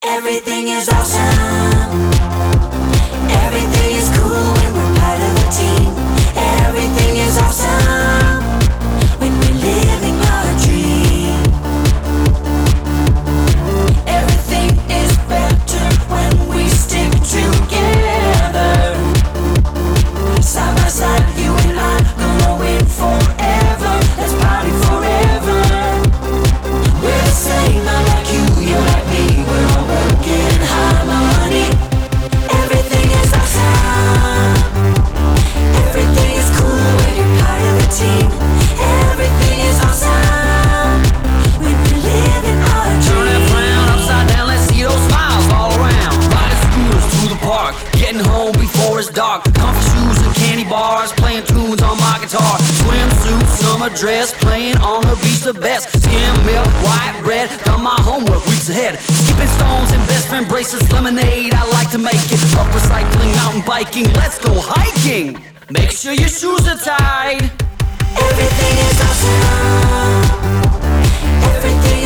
Everything is awesome. Everything is cool when we're part of a team. Everything is awesome when we're living our dream. Everything is better when we stick together. Side by side, you and I, glowing forever. Let's party forever. We're the same, I'm like you like me. We're all working harmony. Everything is awesome. Everything is cool when you're part of the team. Everything is awesome when we're living our dream. Turn that frown upside down, let's see those smiles all around. Riding scooters through the park, getting home before it's dark. Comfy shoes and candy bars, playing tunes on my guitar. Swimsuit, summer dress, playing on the beach the best. Skim milk, white bread, done my homework weeks ahead. Skipping stones and best friend bracelets, lemonade, I like to make it. Up recycling, mountain biking, let's go hiking. Make sure your shoes are tied. Everything is awesome. Everything